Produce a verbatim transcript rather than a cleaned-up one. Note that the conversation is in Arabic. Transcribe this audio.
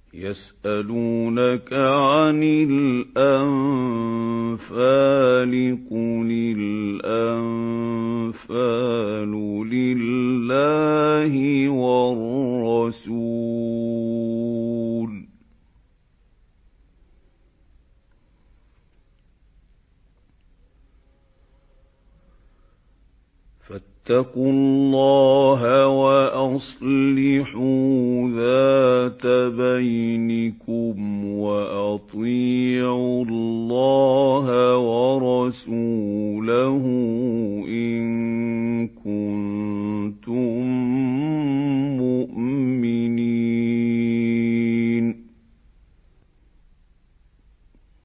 يسألونك عن الأنفال قل الأنفال لله والرسول فاتقوا الله وأصلحوا ذات بينكم وأطيعوا الله ورسوله